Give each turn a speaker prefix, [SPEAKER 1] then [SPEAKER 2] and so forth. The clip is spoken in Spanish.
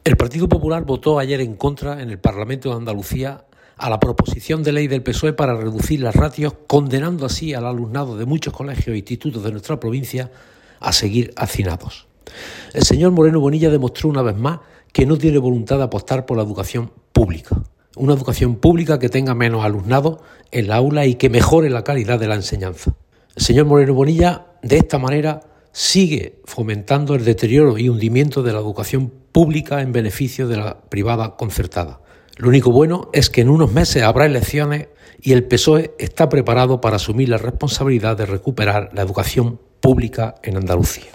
[SPEAKER 1] El Partido Popular votó ayer en contra en el Parlamento de Andalucía a la proposición de ley del PSOE para reducir las ratios, condenando así al alumnado de muchos colegios e institutos de nuestra provincia a seguir hacinados. El señor Moreno Bonilla demostró una vez más que no tiene voluntad de apostar por la educación pública. Una educación pública que tenga menos alumnado en la aula y que mejore la calidad de la enseñanza. El señor Moreno Bonilla, de esta manera, sigue fomentando el deterioro y hundimiento de la educación pública en beneficio de la privada concertada. Lo único bueno es que en unos meses habrá elecciones y el PSOE está preparado para asumir la responsabilidad de recuperar la educación pública en Andalucía.